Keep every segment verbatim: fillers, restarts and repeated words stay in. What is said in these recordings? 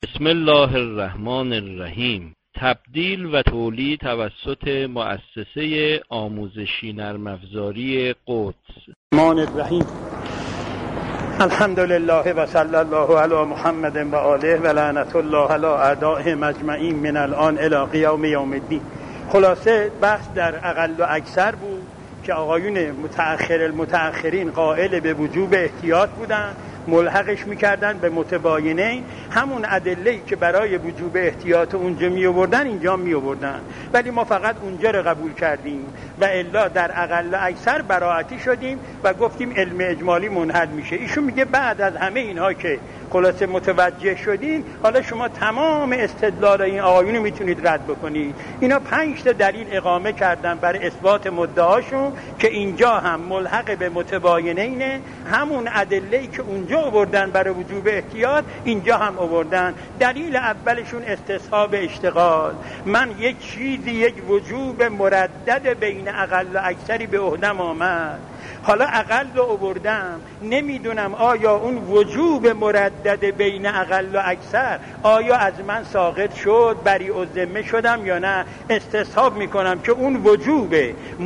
بسم الله الرحمن الرحیم. تبدیل و تولید توسط مؤسسه آموزشی نرم افزاری قدس. الرحمن الرحیم. الحمد لله و صلی الله علی محمد و آله و لعنت الله علی اعدائهم اجمعین من الان الی قیام یوم الدین. خلاصه بحث در اقل و اکثر بود که آقایون متأخر المتأخرین قائل به وجوب احتیاط بودند، ملحقش میکردن به متباینین، همون ادله‌ای که برای وجوب احتیاط اونجا می آوردن اینجا می آوردن، ولی ما فقط اونجا رو قبول کردیم و الا در اقل و اکثر براعتی شدیم و گفتیم علم اجمالی منحل میشه. ایشون میگه بعد از همه اینها که خلاصه متوجه شدین، حالا شما تمام استدلال این آقایون میتونید رد بکنید. اینا پنج تا دلیل اقامه کردن برای اثبات مدعاشون که اینجا هم ملحق به متباینینه، همون ادله‌ای که اونجا آوردن برای وجوب احتیاط اینجا هم آوردن. دلیل اولشون استصحاب اشتغال. من یک چیزی یک وجوب مردد بین اقل و اکثری به عهدم آمد، حالا اقل رو آوردم، نمیدونم آیا اون وجوب مردد بین اقل و اکثر آیا از من ساقط شد، بری و ذمه شدم یا نه. استصحاب میکنم که اون وجوب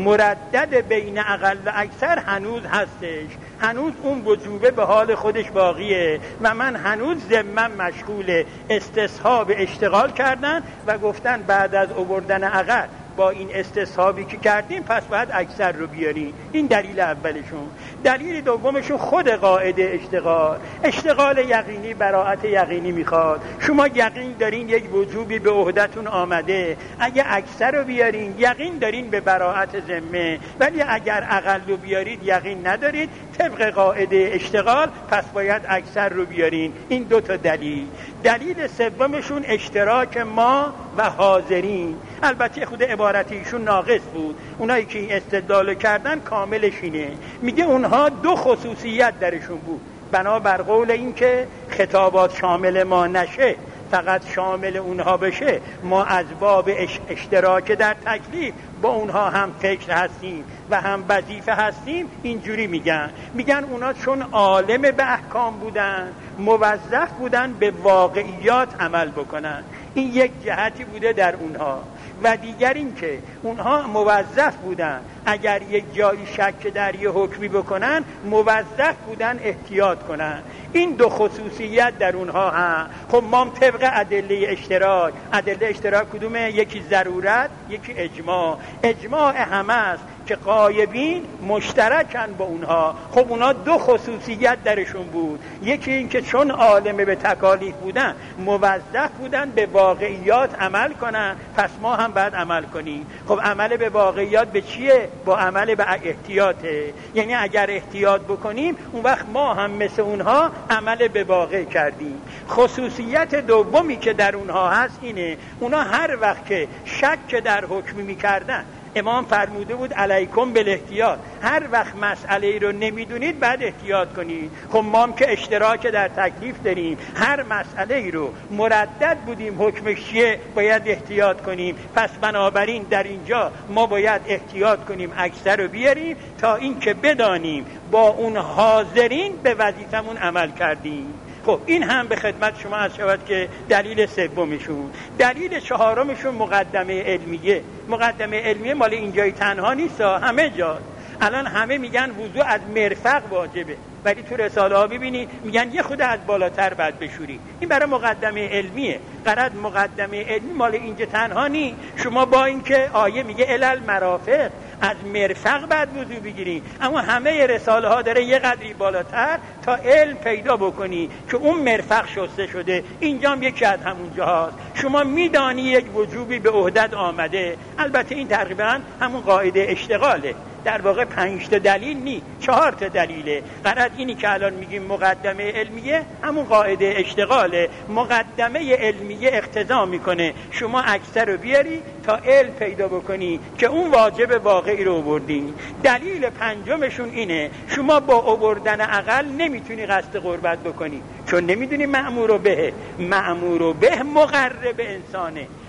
مردد بین اقل و اکثر هنوز هستش، هنوز اون وجوبه به حال خودش باقیه و من هنوز ذمم مشغول استصحاب اشتغال کردن و گفتن بعد از آوردن اقل با این استصحابی که کردیم پس باید اکثر رو بیاریم. این دلیل اولشون. دلیل دومشون خود قاعده اشتغال. اشتغال یقینی براءت یقینی میخواد. شما یقین دارین یک وجوبی به عهدتون آمده، اگه اکثر رو بیارین یقین دارین به براءت ذمه، ولی اگر اقل رو بیارید یقین ندارید طبق قاعده اشتغال، پس باید اکثر رو بیارین. این دو تا دلیل. دلیل سومشون اشتراک ما و حاضرین. البته خود عبارتیشون ناقص بود، اونایی که این استدلال کردن کاملش اینه. میگه اونها دو خصوصیت درشون بود، بنابر قول این که خطابات شامل ما نشه فقط شامل اونها بشه، ما از باب اشتراک در تکلیف با اونها هم فکر هستیم و هم وظیفه هستیم. اینجوری میگن میگن اونا چون عالم به احکام بودن موظف بودن به واقعیات عمل بکنن. این یک جهتی بوده در اونها. و دیگر این که اونها موظف بودن اگر یک جایی شک در یه حکمی بکنن موظف بودن احتیاط کنن. این دو خصوصیت در اونها هم. خب ما طبق ادله اشتراک، ادله اشتراک کدومه؟ یکی ضرورت، یکی اجماع. اجماع همه است که غایبین مشترکن با اونها. خب اونها دو خصوصیت درشون بود، یکی این که چون عالم به تکالیف بودن موظف بودن به واقعیات عمل کنن، پس ما هم باید عمل کنیم. خب عمل به واقعیات به چیه؟ با عمل به احتیاطه. یعنی اگر احتیاط بکنیم اون وقت ما هم مثل اونها عمل به واقع کردیم. خصوصیت دومی که در اونها هست اینه، اونها هر وقت که شک در حکمی میکردن، امام فرموده بود علیکم بالاحتیاط، هر وقت مسئله رو نمیدونید بعد احتیاط کنید. خب ما هم که اشتراک در تکلیف داریم، هر مسئله رو مردد بودیم حکمش چیه باید احتیاط کنیم، پس بنابراین در اینجا ما باید احتیاط کنیم، اکثر رو بیاریم تا این که بدانیم با اون حاضرین به وظیفمون عمل کردیم. خب این هم به خدمت شما عرض شود که دلیل سومشون. دلیل چهارمشون مقدمه علمیه. مقدمه علمیه مال اینجای تنها نیست، همه جا. الان همه میگن وضو از مرفق واجبه، ولی تو رساله ها ببینید میگن یه خود از بالاتر بعد بشوری. این برای مقدمه علمیه. قرار مقدمه علمی مال اینجا تنها نیست. شما با اینکه آیه میگه الال مرافق، از مرفق بعد وضو بگیری، اما همه رساله ها داره یه قدری بالاتر تا علم پیدا بکنی که اون مرفق شسته شده. اینجا هم یکی از همون جاهاست. شما میدانی یک وجوبی به عهدت آمده. البته این تقریبا همون قاعده اشتغاله. در واقع پنج تا دلیل نی، چهار تا دلیله. قرار اینی که الان میگیم مقدمه علمیه همون قاعده اشتغاله. مقدمه علمیه اقتضا میکنه شما اکثر رو بیاری تا علم پیدا بکنی که اون واجب واقعی رو آوردی. دلیل پنجمشون اینه شما با آوردن اقل نمیتونی قصد قربت بکنی، چون نمیدونی مأمور به. مأمور به مقرب انسانه.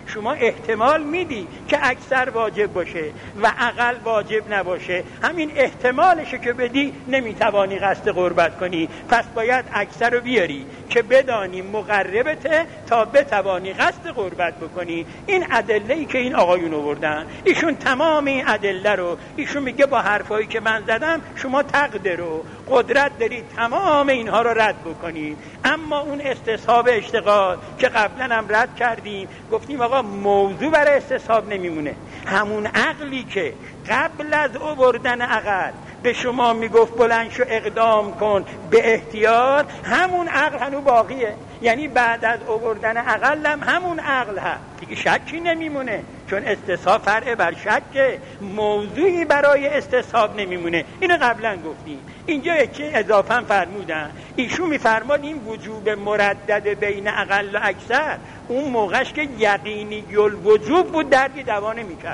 شما احتمال میدی که اکثر واجب باشه و اقل واجب نباشه، همین احتمالشه که بدی نمیتوانی قصد قربت کنی، پس باید اکثر رو بیاری که بدانی مقربته تا بتوانی قصد قربت بکنی. این ادله‌ای که این آقایون آوردن، ایشون تمام این ادله رو، ایشون میگه با حرفایی که من زدم شما تقدر و قدرت دارید تمام اینها رو رد بکنید. اما اون استصحاب اشتغال که قبلا هم رد کردیم، گفتیم آقا موضوع برای استصحاب نمیمونه. همون عقلی که قبل از آوردن عقل به شما میگفت بلند شو اقدام کن به احتیاط، همون عقل هنو باقیه. یعنی بعد از آوردن عقل هم همون عقل هست دیگه، شکی نمیمونه، چون استصحاب فرع بر شک، موضوعی برای استصحاب نمیمونه. اینو قبلا گفتیم. اینجا چه اضافه فرمودن، ایشون میفرماد این وجوب مردد بین اقل و اکثر اون موقعش که یقینی الوجوب بود دردی دوا نمیکرد.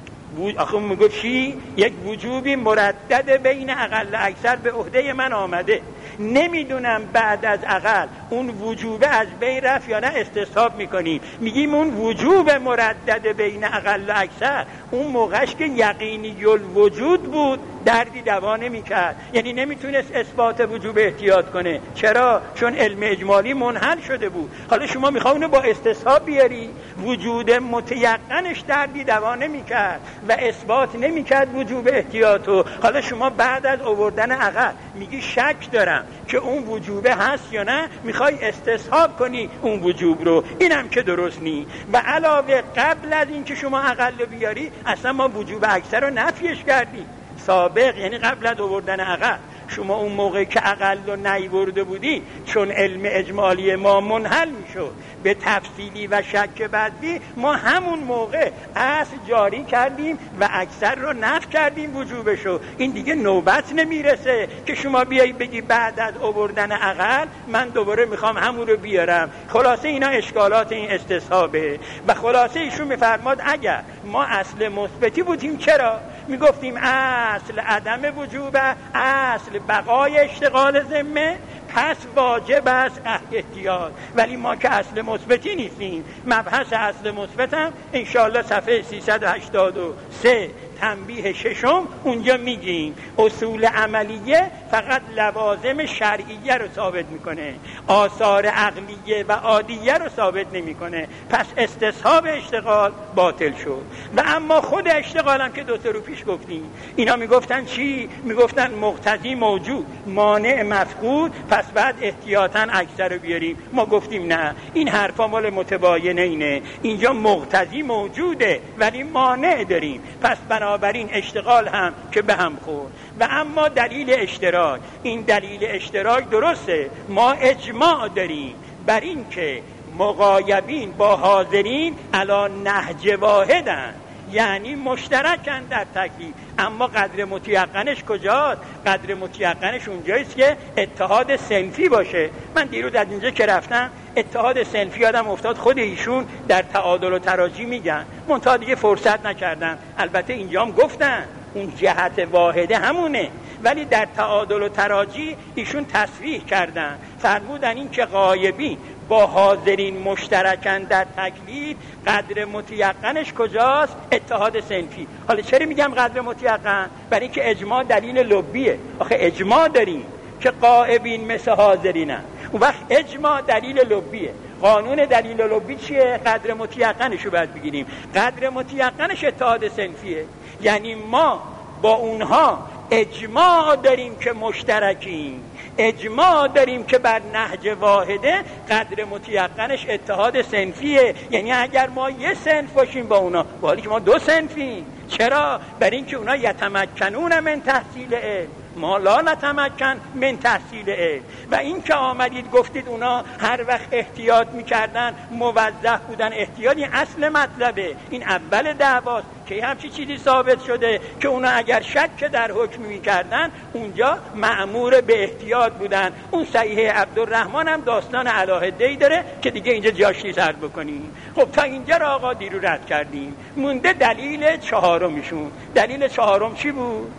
آخه میگه چی؟ یک وجوبی مردد بین اقل و اکثر به عهده من آمده، نمیدونم بعد از اقل اون وجوب از بین رفت یا نه استصحاب میکنیم. میگیم اون وجوب مردد بین اقل و اکثر اون موقعش که یقینی الوجود بود دردی دوا نمیکرد، یعنی نمیتونست اثبات وجوب احتیاط کنه. چرا؟ چون علم اجمالی منحل شده بود. حالا شما میخوای اونو با استصحاب بیاری، وجود متیقنش دردی دوا نمیکرد و اثبات نمیکرد وجوب احتیاطو. حالا شما بعد از آوردن عقل میگی شک دارم که اون وجوبه هست یا نه، میخوای استصحاب کنی اون وجوب رو. اینم که درست نی. و علاوه قبل از این که شما عقل رو بیاری اصلا ما وجوب اکثر رو نفیش کردیم. سابق یعنی قبل از آوردن عقل، شما اون موقع که عقل رو نیورده بودی چون علم اجمالی ما منحل میشد به تفصیلی و شک بدی، ما همون موقع اصل جاری کردیم و اکثر رو نفی کردیم وجوبشو. این دیگه نوبت نمیرسه که شما بیایی بگی بعد از آوردن عقل من دوباره میخوام همون رو بیارم. خلاصه اینا اشکالات این استصحابه. و خلاصه ایشون میفرماد اگر ما اصل مثبتی بودیم چرا؟ میگفتیم اصل عدم وجوب، اصل بقای اشتغال ذمه، پس واجب است احتیاط. ولی ما که اصل مثبتی نیستیم. مبحث اصل مثبت هم انشاءالله صفحه سیصد و هشتاد و سه تنبیه ششم اونجا میگیم اصول عملیه فقط لوازم شرعیه رو ثابت میکنه، آثار عقلیه و عادیه رو ثابت نمیکنه. پس استصحاب اشتغال باطل شد. و اما خود اشتغال هم که دو تا رو پیش گفتیم، اینا میگفتن چی؟ میگفتن مقتضی موجود مانع مفقود، پس بعد احتیاطاً اکثر رو بیاریم. ما گفتیم نه، این حرفا مال متباینه اینه. اینجا مقتضی موجوده ولی مانع داریم، پس بنابراین اشتغال هم که به هم خورد. و اما دلیل اشتراک، این دلیل اشتراک درسته، ما اجماع داریم بر این که مغایبین با حاضرین علی نهج واحدن، یعنی مشترکن در تکلیف. اما قدر متیقنش کجاست؟ قدر متیقنش اونجاییست که اتحاد صنفی باشه. من دیروز از اینجا که رفتم اتحاد صنفی یادم افتاد، خود ایشون در تعادل و تراجی میگن، منتها دیگه فرصت نکردم. البته اینجا هم گفتن اون جهت واحده همونه، ولی در تعادل و تراجی ایشون تصریح کردن، فرمودن این که غایبی با حاضرین مشترکن در تکلیف، قدر متیقنش کجاست؟ اتحاد صنفی. حالا چرا میگم قدر متیقن؟ برای اینکه اجماع دلیل لبیه. آخه اجماع داریم که غایبین مثل حاضرینن، اون وقت اجماع دلیل لبیه. قانون دلیل لبی چیه؟ قدر متیقنش رو باید بگیریم. قدر متیقنش اتحاد صنفیه، یعنی ما با اونها اجماع داریم که مشترکیم، اجماع داریم که بر نهج واحده، قدر متیقنش اتحاد صنفیه. یعنی اگر ما یه صنف باشیم با اونا، با حالی که ما دو صنفیم. چرا؟ برای اینکه اونا یتمکنون من تحصیل علم، ما لا نتمکن من تحصیل علم. و این که آمدید گفتید اونا هر وقت احتیاط میکردن موظف بودن، احتیاطی اصل مطلبه، این اول دعواست که همچی چیزی ثابت شده که اونا اگر شک در حکم میکردن اونجا مأمور به احتیاط بودن. اون صحیح عبدالرحمن هم داستان علاهده‌ای داره که دیگه اینجا جاش نیست عرض بکنیم. خب تا اینجا را آقا دیرو رد کردیم، مونده دلیل چهارمشون. دلیل چهارم چی بود؟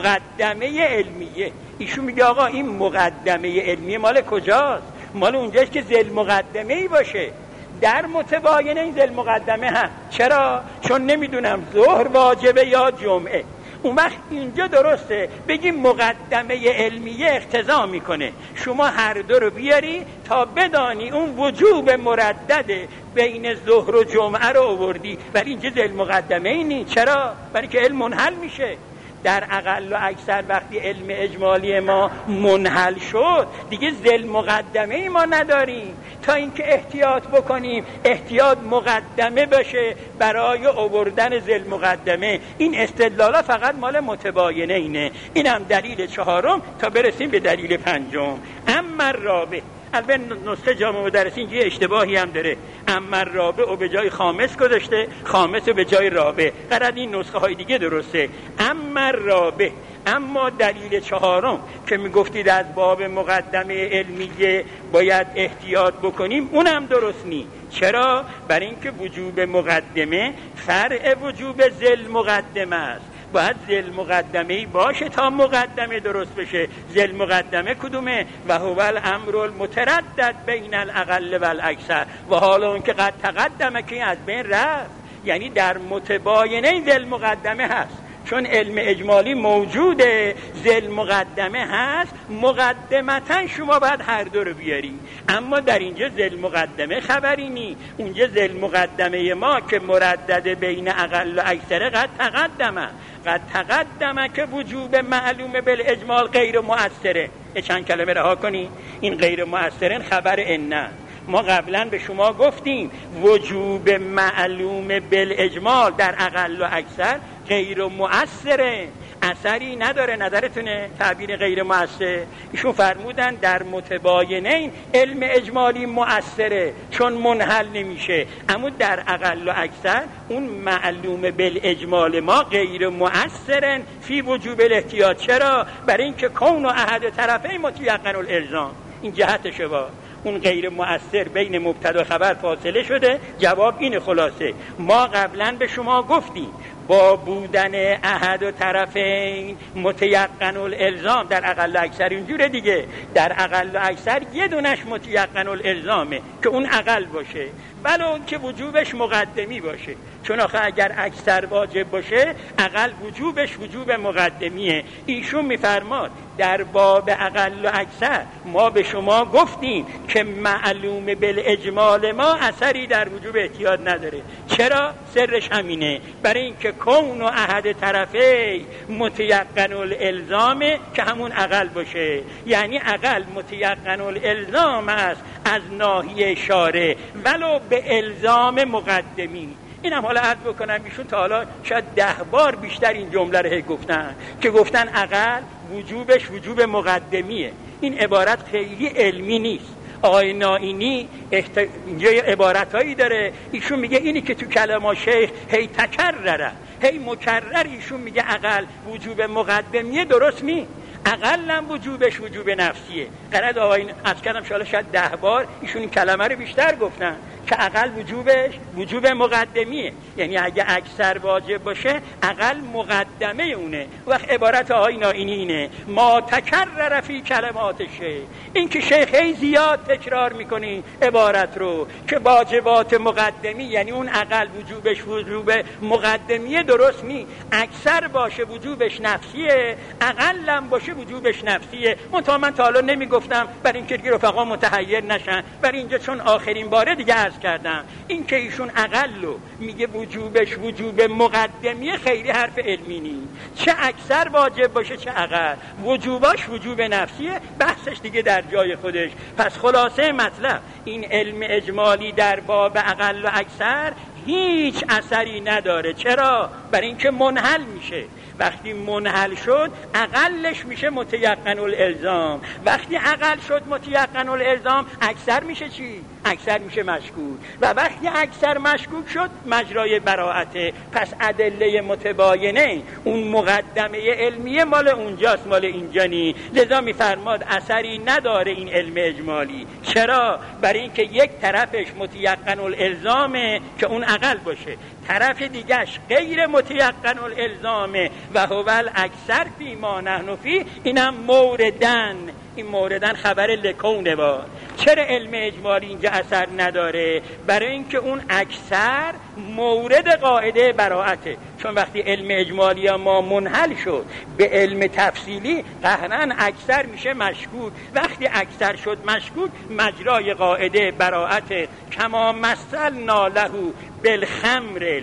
مقدمه علمیه. ایشون میگه آقا این مقدمه علمیه مال کجاست؟ مال اونجاست که ذل مقدمه ای باشه. در متباینه این ذل مقدمه هست. چرا؟ چون نمیدونم ظهر واجبه یا جمعه. اون وقت اینجا درسته بگیم مقدمه علمیه اقتضا میکنه شما هر دو رو بیاری تا بدانی اون وجوب مردد بین ظهر و جمعه رو آوردی، ولی اینجا ذل مقدمه ای نیست. چرا؟ برای که علم منحل میشه. در اقل و اکثر وقتی علم اجمالی ما منحل شد دیگه ذل مقدمه ای ما نداریم. تا اینکه احتیاط بکنیم، احتیاط مقدمه باشه برای آوردن ذل مقدمه. این استدلالا فقط مال متباینه اینه. اینم دلیل چهارم تا برسیم به دلیل پنجم. اما رابع، البته نسخه جامع مدرسین اینجا اشتباهی هم داره، اما رابع و به جای خامس گذاشته، خامس و به جای رابع. قرار این نسخه های دیگه درسته. اما رابع، اما دلیل چهارم که میگفتید از باب مقدمه علمیه باید احتیاط بکنیم، اونم درست نیست. چرا؟ برای اینکه وجوب مقدمه فرع وجوب ذل مقدمه است. باید ذل مقدمه‌ای باشه تا مقدمه درست بشه. ذل مقدمه کدومه؟ و هو الامر المتردد بین الاقل و الاکثر، و حالا اون که قد تقدمه که از بین رفت، یعنی در متباینه ذل مقدمه هست. چون علم اجمالی موجوده، ذل مقدمه هست، مقدمتا شما باید هر دو رو بیاری. اما در اینجا ذل مقدمه خبری نی. اونجا ذل مقدمه ما که مردد بین اقل و اکثر قد تقدمه قد تقدمه که وجوب معلوم بالاجمال غیر مؤثره. چند کلمه رها کنی. این غیر مؤثرن خبر ان. ما قبلا به شما گفتیم وجوب معلوم بالاجمال در اقل و اکثر غیر مؤثره، اثری نداره. نظرتونه تعبیر غیر مؤثر؟ ایشون فرمودن در متباینین علم اجمالی مؤثره چون منحل نمیشه، اما در اقل و اکثر اون معلوم بالاجمال ما غیر مؤثرن فی وجوب الاحتیاط. چرا؟ برای اینکه کون و احد طرفین متیقن الالزام. این جهتشه. با اون غیر مؤثر بین مبتدا و خبر فاصله شده. جواب این خلاصه. ما قبلا به شما گفتیم با بودن احد و طرفین متیقن الالزام در اقل و اکثر اینجوره دیگه. در اقل و اکثر یه دونش متیقن الالزامه که اون اقل باشه، ولو که وجوبش مقدمی باشه. چون آخه اگر اکثر واجب باشه اقل وجوبش وجوب مقدمیه. ایشون میفرماد در باب اقل و اکثر ما به شما گفتیم که معلوم بالاجمال ما اثری در وجوب احتیاط نداره. چرا؟ سرش همینه، برای اینکه کون و احد طرفی متیقن الالزامه که همون اقل باشه. یعنی اقل متیقن الالزام است از ناحیه شارع ولو به الزام مقدمی. این هم حالا عرض بکنم ایشون تا حالا شاید ده بار بیشتر این جمله رو گفتن که گفتن اقل وجوبش وجوب مقدمیه. این عبارت خیلی علمی نیست. آقای نائینی احت... اینجا عبارتهایی داره، ایشون میگه اینی که تو کلام شیخ هی تکرره هی مکرر ایشون میگه اقل وجوب مقدمیه، درست نیست. اقلم وجوبش وجوب نفسیه. قرد آقای از کردم شاید شاید ده بار ایشون این کلمه رو بیشتر گفتن که اقل وجوبش وجوب مقدمیه. یعنی اگه اکثر واجب باشه اقل مقدمه اونه. وقت عبارت آقای نائینی اینه ما تکرر فی کلمات شیخ، این که شیخ هی زیاد تکرار میکنی عبارت رو که واجبات مقدمی، یعنی اون اقل وجوبش وجوب مقدمیه، درست نی. اکثر باشه وجوبش نفسیه، اقلم باشه وجوبش نفسیه. منتها من تا حالا نمیگفتم برای اینکه رفقا متحیر نشن، برای اینجا چون آخرین باره دیگه عرض کردم این که ایشون اقل رو میگه وجوبش وجوب مقدمیه خیلی حرف علمی نیست. چه اکثر واجب باشه چه اقل، وجوباش وجوب نفسیه، بحثش دیگه در جای خودش. پس خلاصه مطلب این علم اجمالی در باب اقل و اکثر هیچ اثری نداره. چرا؟ برای اینکه منحل میشه. وقتی منحل شد اقلش میشه متیقن الالزام. وقتی اقل شد متیقن الالزام اکثر میشه چی؟ اکثر میشه مشکوک. و وقتی اکثر مشکوک شد مجرای براءته. پس ادله متباینه اون مقدمه علمیه مال اونجاست، مال اینجا نی. لذا میفرماد اثری نداره این علم اجمالی. چرا؟ برای اینکه یک طرفش متیقن الالزامه که اون اقل باشه، طرف دیگهش غیر متیقن الالزامه و هو الاکثر فی ما نحن فی. اینم موردن، این موردن خبر لکونه با چرا علم اجمالی اینجا اثر نداره؟ برای اینکه اون اکثر مورد قاعده براعته. چون وقتی علم اجمالی ما منحل شد به علم تفصیلی، قهرن اکثر میشه مشکوک. وقتی اکثر شد مشکوک، مجرای قاعده براعته. کما مثلنا له بالخمر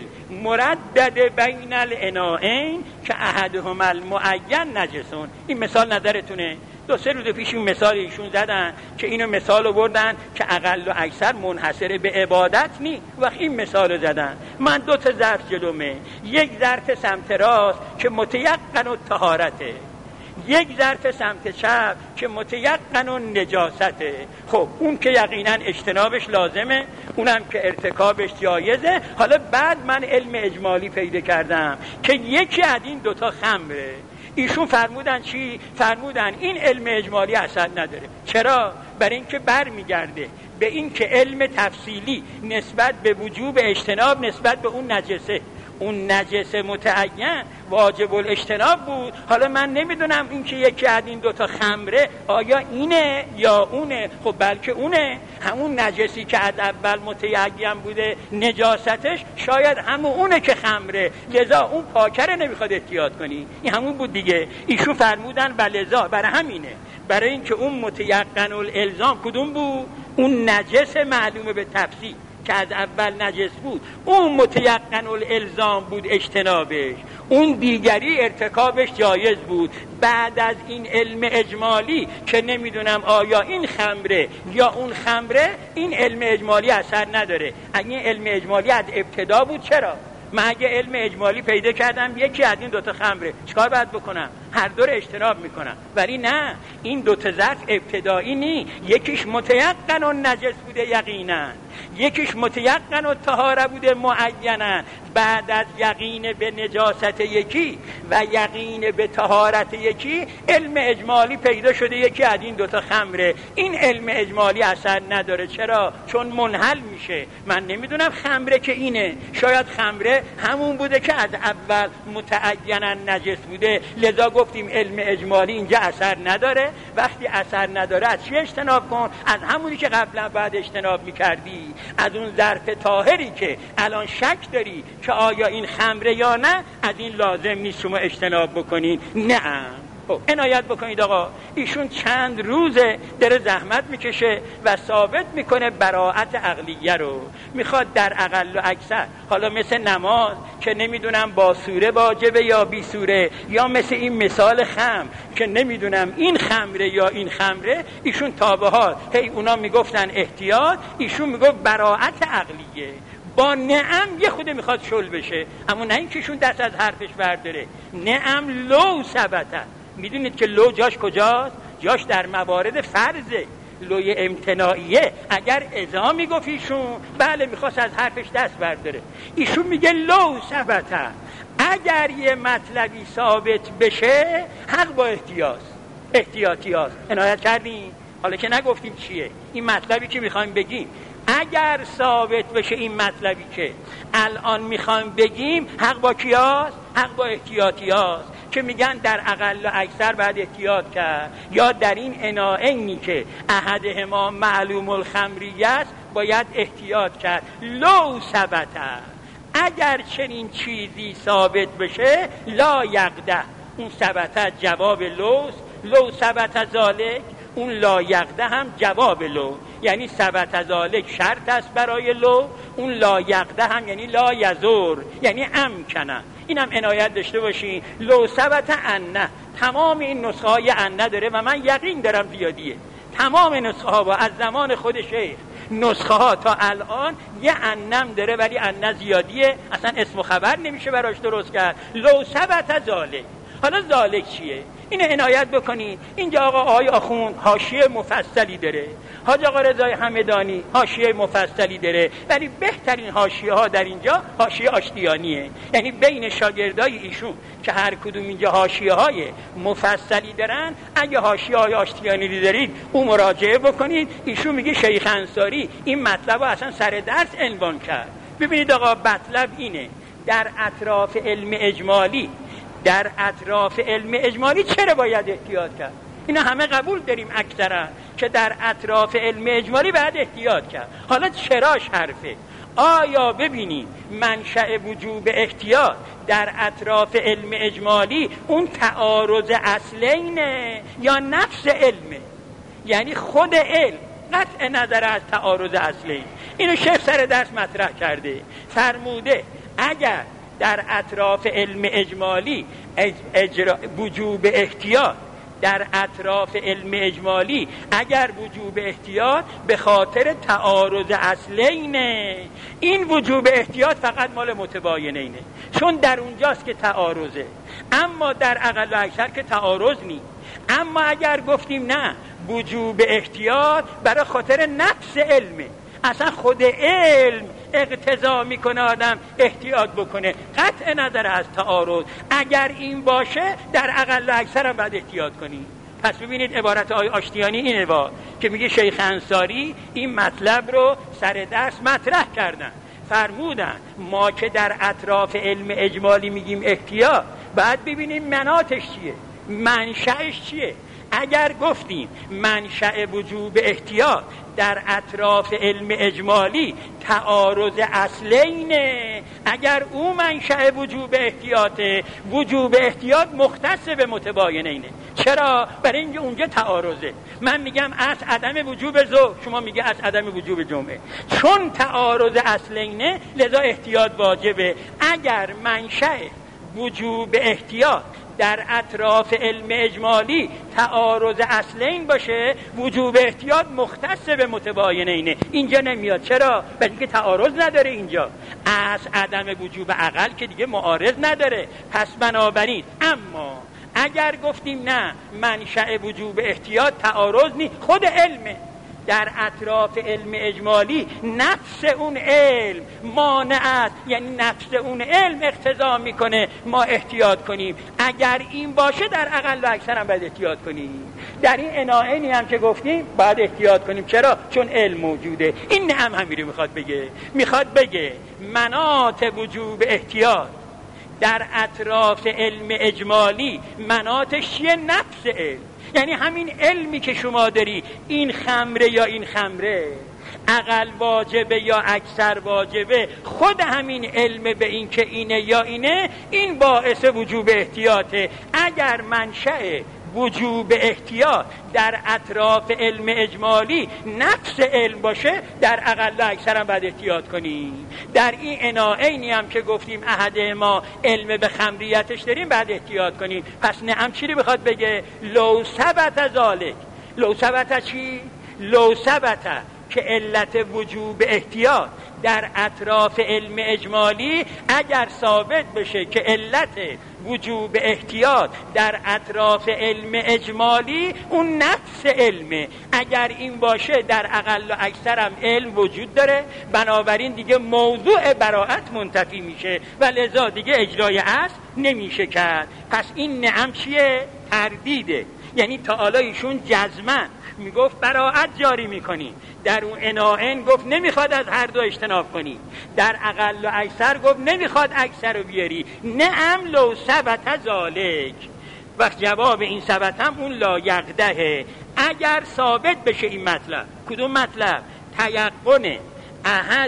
مردد بین الاناءین که احدهما المعین نجسون. این مثال نظرتونه؟ دو سه روز پیش این مثال ایشون زدن که اینو مثال بردن که اقل و اکثر منحصر به عبادت نی. وقت این مثال زدن، من دو تا ظرف جلومه، یک ظرف سمت راست که متیقن و طهارته، یک ظرف سمت چپ که متیقن و نجاسته. خب اون که یقینا اجتنابش لازمه، اونم که ارتکابش جایزه. حالا بعد من علم اجمالی پیدا کردم که یکی از این دوتا خمره. ایشون فرمودن چی؟ فرمودن این علم اجمالی اثر نداره. چرا؟ برای اینکه بر میگرده به این که علم تفصیلی نسبت به وجوب اجتناب نسبت به اون نجسه، اون نجس متعین واجب الاجتناب بود. حالا من نمیدونم این که یکی از این دوتا خمره آیا اینه یا اونه. خب بلکه اونه، همون نجسی که از اول متعین بوده نجاستش شاید همون اونه که خمره، لذا اون پاکره نمیخواد احتیاط کنی. این همون بود دیگه. ایشون فرمودن و لذا برای همینه، برای اینکه اون متیقن الالزام کدوم بود؟ اون نجس معلومه به تفصیل که از اول نجس بود، اون متیقن الالزام بود اجتنابش، اون دیگری ارتکابش جایز بود. بعد از این علم اجمالی که نمیدونم آیا این خمره یا اون خمره، این علم اجمالی اثر نداره. اگه علم اجمالی از ابتدا بود چرا؟ من اگه علم اجمالی پیدا کردم یکی از این دوتا خمره، چیکار باید بکنم؟ هر دو رو اجتناب میکنم. ولی نه، این دوتا ظرف ابتدایی نی. یکیش متیقن و نجس بوده یقینا، یکیش متیقن و طهاره بوده معینا. بعد از یقین به نجاست یکی و یقین به طهارت یکی، علم اجمالی پیدا شده یکی از این دوتا خمره. این علم اجمالی اثر نداره. چرا؟ چون منحل میشه. من نمیدونم خمره که اینه، شاید خمره همون بوده که از اول متعینا نجس بوده. لذا گفتیم علم اجمالی اینجا اثر نداره. وقتی اثر نداره از چی اجتناب کن؟ از همونی که قبلا بعد اجتناب میکردی، از اون ظرف طاهری که الان شک داری که آیا این خمره یا نه، از این لازم نیست شما اجتناب بکنید. نه. خب عنایت بکنید آقا، ایشون چند روزه داره زحمت میکشه و ثابت میکنه براعت عقلیه رو. میخواد در اقل و اکثر، حالا مثل نماز که نمیدونم با سوره واجبه یا بی سوره، یا مثل این مثال خمر که نمیدونم این خمره یا این خمره، ایشون تابعات هی اونا میگفتن احتیاط، ایشون میگفت براعت عقلیه. با نعم یه خوده میخواد شل بشه، اما نه اینکهشون دست از حرفش برداره. نعم لو ثبته. میدونید که لو جاش کجاست؟ جاش در موارد فرضه، لوی امتناعیه. اگر ازا میگفت ایشون بله میخواست از حرفش دست برداره. ایشون میگه لو ثبته، اگر یه مطلبی ثابت بشه حق با احتیاط احتیاطی هاست. عنایت کردیم؟ حالا که نگفتیم چیه این مطلبی که میخوایم بگیم. اگر ثابت بشه این مطلبی که الان میخوایم بگیم، حق با کیاست؟ حق با احتیاطی هاست که میگن در اقل و اکثر باید احتیاط کرد، یا در این اناعنی که احدهما معلوم الخمریه است باید احتیاط کرد. لو ثبته، اگر چنین چیزی ثابت بشه، لا یقده. اون ثبته جواب لوست، لو ثبت ذالک. اون لا یقده هم جواب لو، یعنی ثبت ذالک شرط است برای لو. اون لا یقده هم یعنی لا یزور، یعنی امکنه. اینم عنایت داشته باشین. لو ثبت انه، تمام این نسخه های انه داره و من یقین دارم زیادیه. تمام نسخه ها با از زمان خود شیخ نسخه ها تا الان یه انم داره، ولی انه زیادیه، اصلا اسم و خبر نمیشه براش درست کرد. لو ثبت ذالک. حالا ذالک چیه؟ اینو عنایت بکنید. اینجا آقا آقای آخوند حاشیه مفصلی داره، حاج آقا رضای همدانی حاشیه مفصلی داره، ولی بهترین حاشیه ها در اینجا حاشیه آشتیانیه. یعنی بین شاگردای ایشون که هر کدوم اینجا حاشیه های مفصلی دارن، اگه حاشیه های آشتیانی دارید او مراجعه بکنید. ایشون میگه شیخ انصاری این مطلب رو اصلا سر درس عنوان کرد. ببینید آقا مطلب اینه، در اطراف علم اجمالی در اطراف علم اجمالی چرا باید احتیاط کرد؟ اینا همه قبول داریم اکثرا که در اطراف علم اجمالی باید احتیاط کرد. حالا چراش حرفه؟ آیا ببینیم منشأ وجوب احتیاط در اطراف علم اجمالی اون تعارض اصلینه یا نفس علمه؟ یعنی خود علم قطع نظر از تعارض اصلین. اینو شیخ سر درس مطرح کرده، فرموده اگر در اطراف علم اجمالی اجرا وجوب احتیاط در اطراف علم اجمالی اگر وجوب احتیاط به خاطر تعارض اصلینه، این وجوب احتیاط فقط مال متباینینه، چون در اونجاست که تعارضه، اما در اقل و اکثر که تعارض نیست. اما اگر گفتیم نه وجوب احتیاط برای خاطر نفس علمه، اصلا خود علم اقتضا میکنه آدم احتیاط بکنه قطع نظر از تعارض، اگر این باشه در اقل و اکثر هم باید احتیاط کنی. پس ببینید عبارت آقای آشتیانی اینه با که میگه شیخ انصاری این مطلب رو سر درس مطرح کردن، فرمودن ما که در اطراف علم اجمالی میگیم احتیاط باید ببینیم مناطش چیه، منشأش چیه. اگر گفتیم منشأ وجوب احتیاط در اطراف علم اجمالی تعارض اصلینه، اگر او منشأ وجوب احتیاطه، وجوب احتیاط مختص به متباینینه. چرا؟ برای اینکه اونجا تعارضه. من میگم از عدم وجوب ظهر، شما میگه از عدم وجوب جمعه، چون تعارض اصلینه لذا احتیاط واجبه. اگر منشأ وجوب احتیاط در اطراف علم اجمالی تعارض اصلین باشه، وجوب احتیاط مختص به متباینینه، اینجا نمیاد. چرا؟ برای اینکه تعارض نداره اینجا، از عدم وجوب اقل که دیگه معارض نداره. پس بنابراین اما اگر گفتیم نه منشأ وجوب احتیاط تعارض نیست، خود علمه، در اطراف علم اجمالی نفس اون علم مانع است، یعنی نفس اون علم اقتضا میکنه ما احتیاط کنیم. اگر این باشه در اقل و اکثر هم باید احتیاط کنیم. در این عناعنی هم که گفتیم باید احتیاط کنیم. چرا؟ چون علم موجوده. این هم همین رو میخواد بگه، میخواد بگه مناط وجوب احتیاط در اطراف علم اجمالی مناطش چیه؟ نفس علم، یعنی همین علمی که شما داری، این خمره یا این خمره، اقل واجبه یا اکثر واجبه، خود همین علم به این که اینه یا اینه، این باعث وجوب احتیاطه. اگر منشأ وجوب احتیاط در اطراف علم اجمالی نفس علم باشه، در اقل و اکثر هم باید احتیاط کنیم. در این عناعنی هم که گفتیم احد ما علم به خمریتش داریم باید احتیاط کنیم. پس نعم چی رو بخواد بگه؟ لو ثبت ذالک، لو ثبت چی؟ لو ثبت که علت وجوب احتیاط در اطراف علم اجمالی اگر ثابت بشه که علت وجوب احتیاط در اطراف علم اجمالی اون نفس علمه، اگر این باشه در اقل و اکثر هم علم وجود داره، بنابراین دیگه موضوع براءت منتفی میشه و لذا دیگه اجرای اصل نمیشه کرد. پس این نعم چیه؟ تردیده، یعنی تعالی ایشون جزمن میگفت براءت جاری میکنی، در اون عناعن گفت نمیخواد از هر دو اجتناب کنی، در اقل و اکثر گفت نمیخواد اکثر رو بیاری. نعم لو ثبت ذالک، وقت جواب این ثبت هم اون لا یقدحه، اگر ثابت بشه این مطلب. کدوم مطلب؟ تیقن احد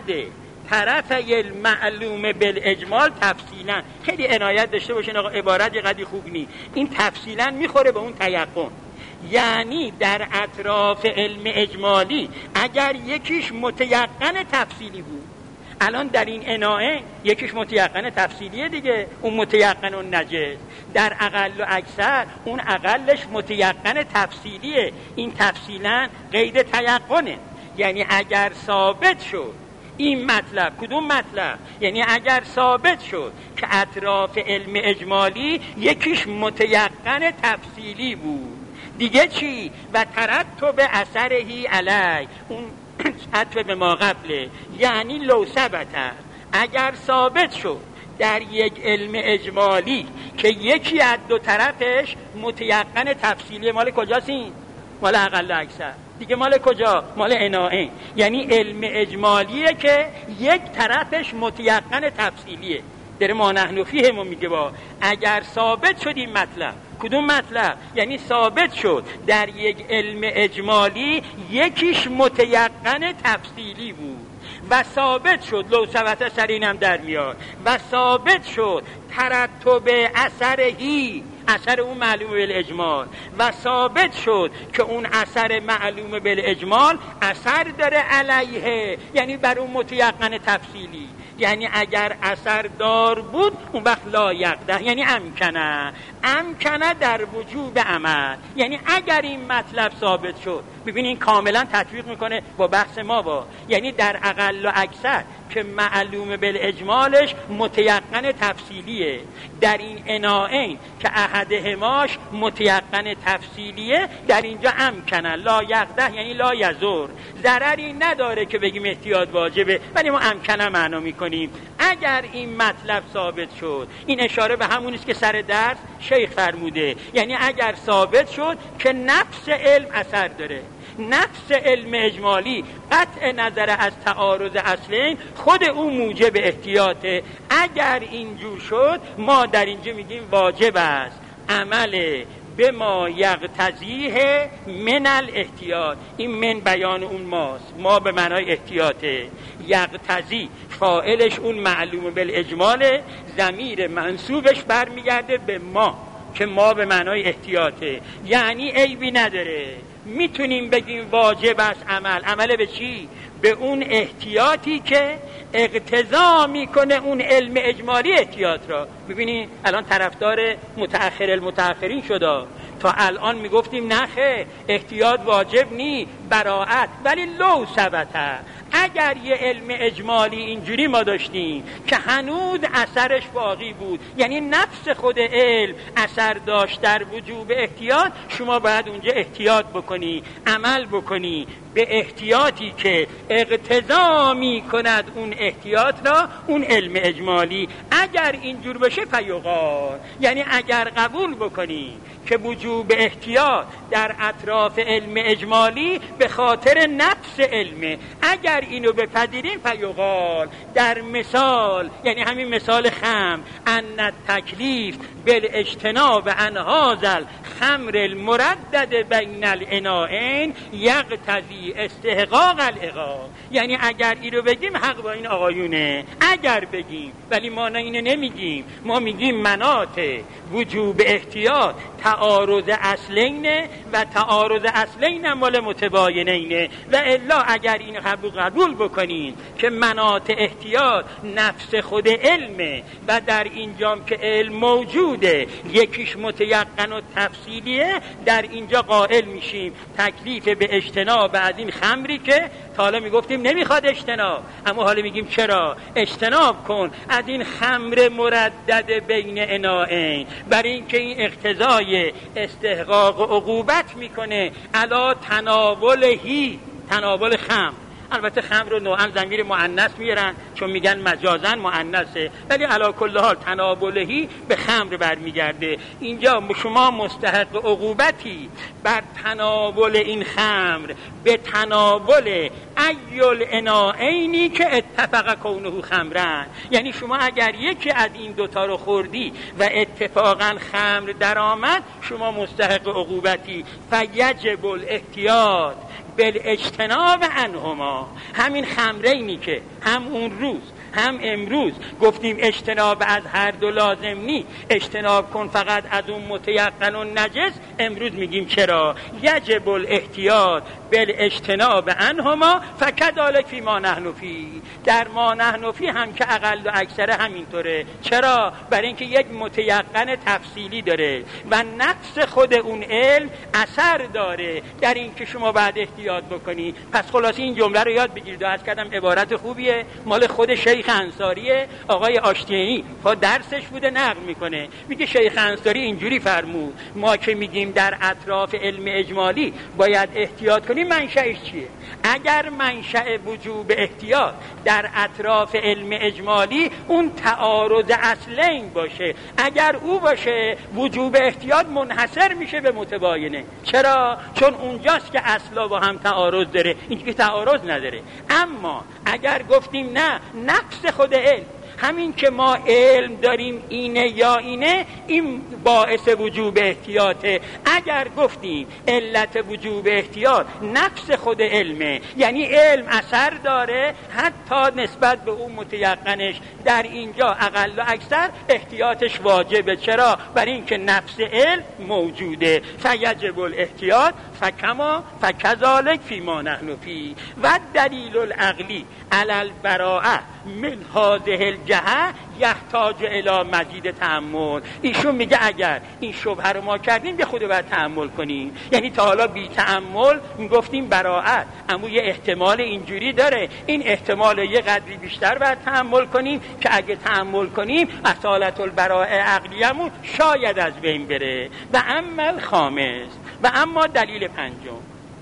طرفی المعلوم بالاجمال تفصیلا. خیلی عنایت داشته باشین آقا، عبارت یه قدری خوب نی، این تفصیلا میخوره به اون تیقن. یعنی در اطراف علم اجمالی اگر یکیش متیقن تفصیلی بود، الان در این عناعه یکیش متیقن تفصیلیه دیگه، اون متیقن و نجس، در اقل و اکثر اون اقلش متیقن تفصیلیه، این تفصیلا قید تیقنه. یعنی اگر ثابت شد این مطلب، کدوم مطلب؟ یعنی اگر ثابت شد که اطراف علم اجمالی یکیش متیقن تفصیلی بود، دیگه چی؟ و ترتب اثرهی علی، اون عطف به ما قبله، یعنی لو ثبت، اگر ثابت شد در یک علم اجمالی که یکی از دو طرفش متیقن تفصیلی، مال کجاست این؟ مال اقل و اکثر دیگه. مال کجا؟ مال عناعه. یعنی علم اجمالیه که یک طرفش متیقن تفصیلیه، داره ما نحن فیه ما میگه با اگر ثابت شد این مطلب. کدوم مطلب؟ یعنی ثابت شد در یک علم اجمالی یکیش متیقن تفصیلی بود و ثابت شد لو ثبت سرینم در میاد و ثابت شد ترتب اثرهی، اثر اون معلوم بالاجمال، و ثابت شد که اون اثر معلوم بالاجمال اثر داره علیه، یعنی بر اون متیقن تفصیلی. یعنی اگر اثر دار بود اون وقت لا یقده، یعنی امکنه امکنه در وجوب عمل. یعنی اگر این مطلب ثابت شد، ببینین کاملا تطبیق میکنه با بحث ما با، یعنی در اقل و اکثر که معلوم بالاجمالش متیقن تفصیلیه، در این اناعین که احدهماش متیقن تفصیلیه، در اینجا امکنه لا یقده، یعنی لا یضر، ضرری نداره که بگیم احتیاط واجبه، ولی ما امکنه معنا میکنیم. اگر این مطلب ثابت شد، این اشاره به همونیست که سر درس شیخ فرموده، یعنی اگر ثابت شد که نفس علم اثر داره، نفس علم اجمالی قطع نظر از تعارض اصلین خود اون موجب احتیاطه. اگر اینجور شد ما در اینجا میگیم واجب است عمل به ما یقتضیه من الاحتیاط. این من بیان اون ماست، ما به معنای احتیاطه. یقتضی فاعلش اون معلوم بالاجماله، ضمیر منصوبش برمیگرده به ما که ما به معنای احتیاطه، یعنی عیبی نداره، میتونیم بگیم واجب است عمل. عمل به چی؟ به اون احتیاطی که اقتضا میکنه اون علم اجمالی احتیاط را. ببینید الان طرفدار متأخر المتأخرین شده، تا الان میگفتیم نخه احتیاط واجب نی، براءت، ولی لو ثبته، اگر یه علم اجمالی اینجوری ما داشتیم که هنوز اثرش باقی بود، یعنی نفس خود علم اثر داشت در وجوب احتیاط، شما باید اونجا احتیاط بکنی، عمل بکنی به احتیاطی که اقتضا می کند اون احتیاط را اون علم اجمالی. اگر اینجور بشه فیقال، یعنی اگر قبول بکنی که وجوب احتیاط در اطراف علم اجمالی به خاطر نفس علمه، اگر اینو بپذیریم فیقال در مثال، یعنی همین مثال خمر، ان تکلیف بالاجتناب عن هذا الخمر المردد بین الاناءین یقتضی استحقاق العقاب. یعنی اگر اینو بگیم حق با این آقایونه، اگر بگیم، ولی ما نه اینو نمیگیم، ما میگیم مناط وجوب احتیاط تعارض اصلینه و تعارض اصلین مال متباینینه، و الا اگر این قبول قبول بکنین که مناط احتیاط نفس خود علمه و در اینجام که علم موجوده یکیش متیقن و تفصیلیه، در اینجا قائل میشیم تکلیف به اجتناب از این خمری که تا حالا میگفتیم نمیخواد اجتناب، اما حالا میگیم چرا اجتناب کن از این خمر مردد بین اناءین، برای اینکه این اقتضای استحقاق و عقوبت میکنه علا تناولهی، تناول خمر. البته خمر رو نوعا ضمیر مؤنث میارن چون میگن مجازاً مؤنثه، ولی علا کل حال تناولهی به خمر برمیگرده. اینجا شما مستحق عقوبتی بر تناول این خمر به تناول ایل اناءینی که اتفق کونه خمرن، یعنی شما اگر یکی از این دوتا رو خوردی و اتفاقا خمر در آمد، شما مستحق عقوبتی. فیجب الاحتیاط بالاجتناب عنهما. همین خمرینی که هم اون روز هم امروز گفتیم اجتناب از هر دو لازم نی، اجتناب کن فقط از اون متیقن و نجس، امروز میگیم چرا یجب الاحتیاط بالاجتناب عنهما فکذالک فی ما نحن فی، در ما نحن فی هم که اقل و اکثر همینطوره. چرا؟ برای اینکه یک متیقن تفصیلی داره و نفس خود اون علم اثر داره در اینکه شما باید احتیاط بکنی. پس خلاصی این جمله رو یاد بگیرید. از کردم عبارت خوبیه، مال خود شیخ انصاریه، آقای آشتیانی با درسش بوده نقل میکنه، میگه شیخ انصاری اینجوری فرمود ما که میگیم در اطراف علم اجمالی باید احتیاط کنیم، منشأش چیه؟ اگر منشأ وجوب احتیاط در اطراف علم اجمالی اون تعارض اصلین باشه، اگر او باشه وجوب احتیاط منحصر میشه به متباینه. چرا؟ چون اونجاست که اصلا با هم تعارض داره، اینجا که تعارض نداره. اما اگر گفتیم نه، نفس خود علم همین که ما علم داریم اینه یا اینه، این باعث وجوب احتیاطه. اگر گفتیم علت وجوب احتیاط نفس خود علمه، یعنی علم اثر داره حتی نسبت به اون متیقنش، در اینجا اقل و اکثر احتیاطش واجبه. چرا؟ برای اینکه نفس علم موجوده. فیجب الاحتیاط فکما فکذالک فی ما نحن فی و دلیل العقلی علی البراءه من هذه الجهه یحتاج الی مزید تأمل. ایشون میگه اگر این شبهه رو ما کردیم یه خود باید تأمل کنیم، یعنی تا حالا بی تأمل میگفتیم براءت، اما یه احتمال اینجوری داره، این احتمال یه قدری بیشتر باید تأمل کنیم که اگه تأمل کنیم اصالت البراءه عقلیمون شاید از بین بره. و اما الخامس، و اما دلیل پنجم،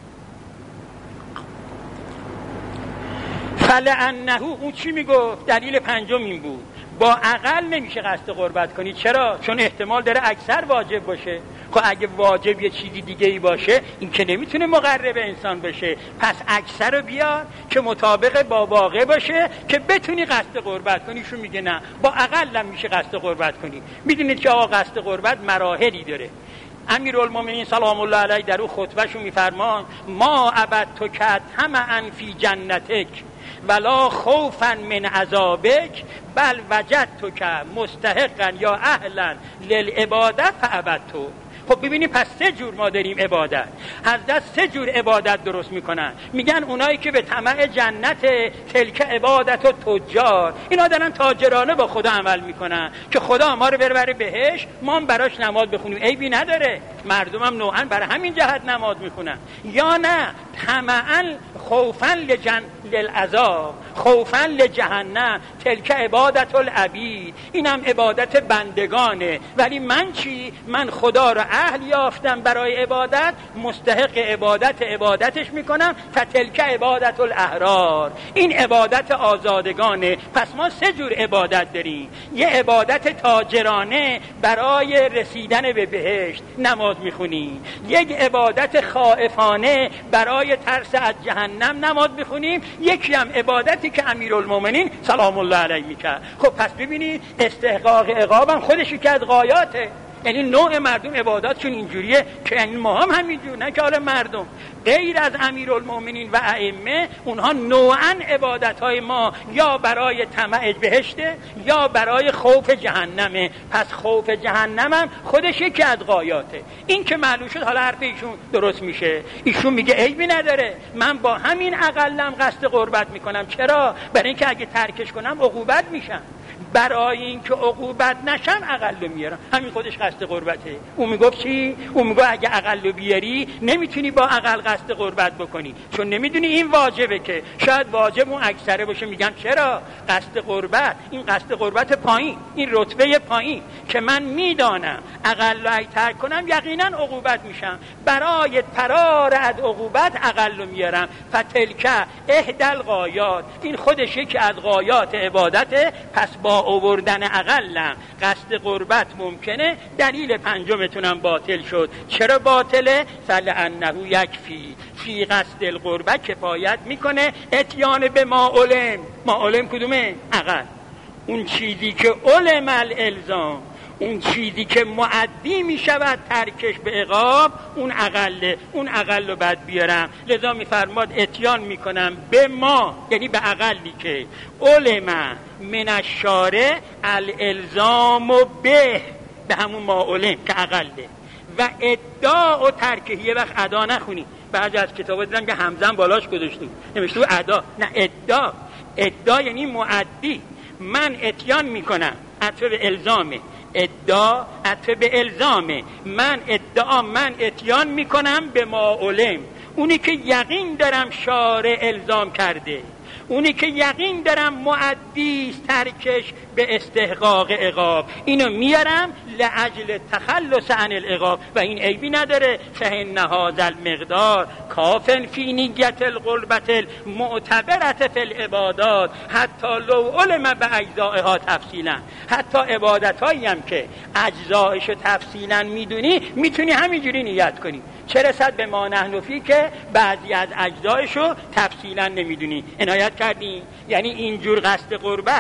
فلعنه، اون چی میگفت؟ دلیل پنجم این بود با عقل نمیشه قصد قربت کنی. چرا؟ چون احتمال داره اکثر واجب باشه. خب اگه واجب یه چیزی دیگه ای باشه این که نمیتونه مقرب انسان بشه، پس اکثر رو بیار که مطابق با واقع باشه که بتونی قصد قربت کنی. شو میگه نه، با عقل هم میشه قصد قربت کنی. میدونید که آقا قصد قربت مراحلی داره. امیرالمومنین سلام الله علیه در اون خطبهشون میفرمان ما عبدتک طمعا فی جنتک ولا خوفا من عذابک بل وجدتک مستحقا یا اهلا للعبادت فعبدتو. خب ببینیم پس سه جور ما داریم عبادت. حضرت سه جور عبادت درست میکنن. میگن اونایی که به طمع جنت تلک عبادت و تجار، اینا دارن تاجرانه با خدا عمل میکنن که خدا ما رو ببره بهش، ما هم براش نماز بخونیم، عیبی نداره، مردم هم نوعا برای همین جهت نماز میخونن. یا نه طمعا خوفا لجن للعذاب خوفا لجهنم تلک عبادت العبید، اینم عبادت بندگانه. ولی من چی؟ من خدا رو اهل یافتم برای عبادت، مستحق عبادت عبادتش میکنم، فتلک عبادت الاحرار، این عبادت آزادگانه. پس ما سه جور عبادت داریم. یه عبادت تاجرانه برای رسیدن به بهشت، نماز میخونیم. یک عبادت خائفانه برای ترس از جهنم نماز میخونیم. یکی هم عبادتی که امیرالمومنین سلام الله علیه میکرد. خب پس ببینید استحقاق عقابم خودش که از غایاته، یعنی نوع مردم عباداتشون اینجوریه که این ما هم همینجور، نه که حالا مردم غیر از امیرالمومنین و ائمه اونها نوعا عبادتهای ما یا برای طمع بهشته یا برای خوف جهنمه. پس خوف جهنم هم خودش یکی از غایاته. این که معلوم شد حالا حرف ایشون درست میشه. ایشون میگه عیبی نداره، من با همین اقلم قصد قربت میکنم. چرا؟ برای اینکه اگه ترکش کنم عقوبت میشم، برای اینکه عقوبت نشم عقلو میارم. همین خودش قصد قربته. اون میگفت چی؟ اون میگه اگه عقلو بیاری نمیتونی با عقل قصد قربت بکنی، چون نمیدونی این واجبه. که شاید واجب اون اکثره باشه. میگم چرا؟ قصد قربت، این قصد قربت پایین، این رتبه پایین که من میدانم عقلو اگه ترک کنم یقینا عقوبت میشم، برای فرار از عقوبت عقلو میارم. فتلک احدى الغایات، این خودش یکی از غایات عبادته. پس با آوردن عقلم قصد قربت ممکنه. دلیل پنجمتونم باطل شد. چرا باطله؟ فلعنه یکفی فی قصد القربت کفایت میکنه اتیان به ما علم. ما علم کدومه؟ عقل. اون چیزی که علم الالزام، اون چیزی که معدی می شود ترکش به عقاب، اون عقله. اون عقل رو باید بیارم. لذا می فرماد اتیان می کنم به ما، یعنی به عقلی که علم من الشارع الالزام به، به همون ما علم که عقله. و ادعا و ترکه، یه وقت ادا نخونی، بعضی از کتابا دیدم که همزن بالاش گذاشتیم نوشته بود ادا، نه ادعا. ادعا یعنی معدی. من اتیان می کنم عطف به الزامه، ادعا عطف به الزامه. من ادعا من اتیان میکنم به ما علم، اونی که یقین دارم شارع الزام کرده، اونی که یقین دارم معدی ترکش به استحقاق عقاب، اینو میارم لاجل تخلص عن العقاب. و این عیبی نداره. فإن هذا المقدار کافن فی نیت القربت المعتبرت فی العبادات حتی لو علم به اجزائها تفصیلا. حتی عبادتایی هم که اجزایشو تفصیلا میدونی، میتونی همینجوری نیت کنی. چه رسد به ما نحن فی که بعضی از اجزایشو تفصیلا نمیدونی. عنایت کردی؟ یعنی اینجور قصد قربت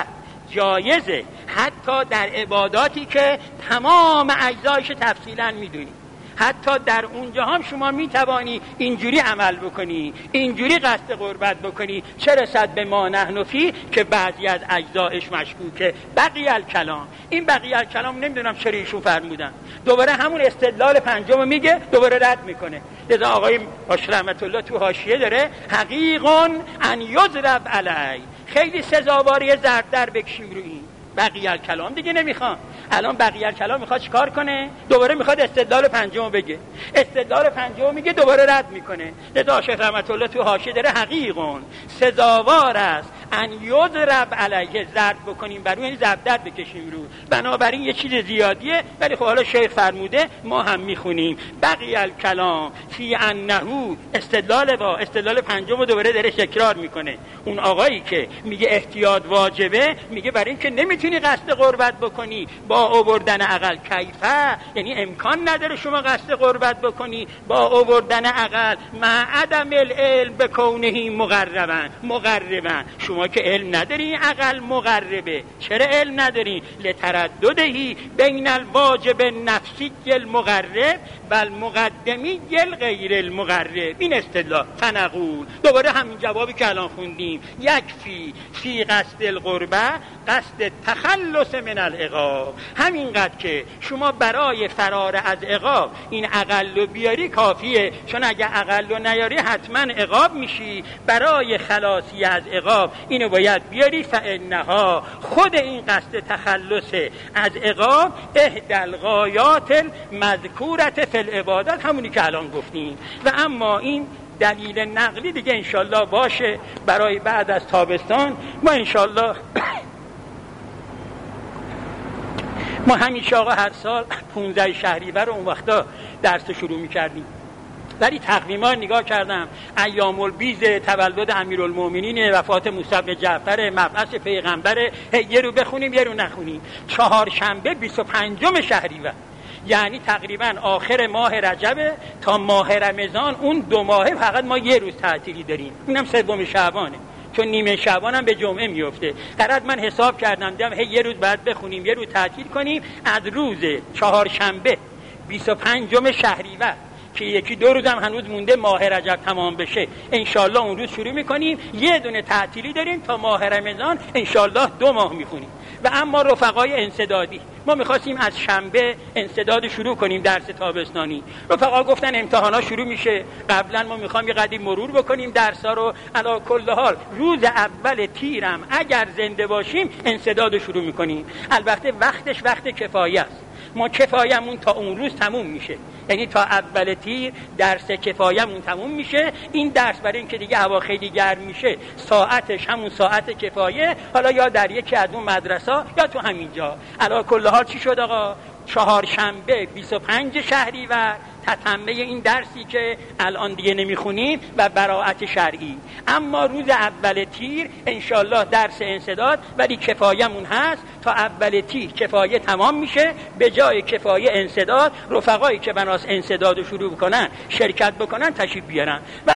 جایزه حتی در عباداتی که تمام اجزایش تفصیلا میدونی، حتی در اونجا هم شما میتوانی اینجوری عمل بکنی، اینجوری قصد قربت بکنی، چه رسد به ما نحن فی که بعضی از اجزایش مشکوکه. بقیه الکلام، این بقیه الکلام نمیدونم چرا ایشون فرمودن، دوباره همون استدلال پنجم میگه، دوباره رد میکنه. لذا آقای باش رحمت الله تو حاشیه داره حقیقون ان یضرب علی، خیلی سزاواری ضرب در بکشیم رو این. بقیه الکلام دیگه نمیخوام. الان بقیه الکلام میخواد چیکار کنه؟ دوباره میخواد استدلال پنجم بگه. استدلال پنجم میگه، دوباره رد میکنه. لذا شیخ رحمت الله تو حاشیه داره حقیقون سزاوار است ان یضرب علیه، ضرب بکنیم بر اون، یعنی ضرب بکشیم رو. بنابراین یه چیز زیادیه، ولی خب حالا شیخ فرموده ما هم میخونیم. بقیه الکلام فی انه، استدلال با استدلال پنجم رو دوباره داره تکرار میکنه. اون آقایی که میگه احتیاط واجبه، میگه برای اینکه نمیتونی قصد قربت بکنی با آوردن عقل. کیفه یعنی امکان نداره شما قصد قربت بکنی با آوردن عقل، مع عدم العلم به کونه مقربا مقربا. شما که علم نداری عقل مقربه. چرا علم نداری؟ لترددهی بین الواجب نفسی المقرب و المقدمی غیر المقرب. این استدلال. فنقول، دوباره همین جوابی که الان خوندیم، یکفی فی قصد القربه قصد تخلص من العقاب. همینقدر که شما برای فرار از عقاب این عقل رو بیاری کافیه، چون اگه عقل رو نیاری حتما عقاب میشی. برای خلاصی از عقاب اینو باید بیاری. فانها، خود این قصد تخلص از عقاب، احدى الغایات المذکورة فی العبادات، همونی که الان گفتیم. و اما این دلیل نقلی دیگه انشالله باشه برای بعد از تابستان. ما انشالله ما همیشه آقا هر سال پونزده شهریور رو اون وقتا درس شروع می‌کردیم، ولی تقویما نگاه کردم ایام البیض تولد امیرالمومنین، وفات موسی بن جعفر، مبعث پیغمبر، یه رو بخونیم یه رو نخونیم. چهارشنبه بیست و پنجم شهریور، یعنی تقریبا آخر ماه رجب تا ماه رمضان، اون دو ماه فقط ما یه روز تعطیلی داریم، اونم سوم شعبانه، چون نیمه شعبان هم به جمعه میفته. قرار من حساب کردم دیدم هی یه روز بعد بخونیم یه روز تعطیل کنیم. از روز چهارشنبه بیست و پنجم شهریور که یکی دو روز هم هنوز مونده ماه رجب تمام بشه، انشالله اون روز شروع میکنیم. یه دونه تعطیلی داریم تا ماه رمضان، انشالله دو ماه میخونیم. و اما رفقای انسدادی، ما میخواستیم از شنبه انسداد شروع کنیم درس تابستانی. رفقا گفتن امتحانا شروع میشه، قبلا ما میخوایم یه قدیم مرور بکنیم درسا رو. علی کل حال روز اول تیرم اگر زنده باشیم انسداد شروع میکنیم. البته وقتش وقت کفایه است، ما کفایمون تا اون روز تموم میشه، یعنی تا اول تیر درس کفایمون تموم میشه. این درس برای اینکه دیگه هوا خیلی گرم میشه ساعتش همون ساعت کفایه، حالا یا در یکی از اون مدرسه یا تو همینجا. علی کل حال چی شد آقا؟ چهارشنبه بیست و پنج شهریور تتمه این درسی که الان دیگه نمیخونیم و براءت شرعی. اما روز اول تیر انشالله درس انسداد، ولی کفایمون هست تا اول تیر کفایه تمام میشه. به جای کفایه انسداد، رفقایی که بناس انسداد رو شروع بکنن شرکت بکنن تشریف بیارن.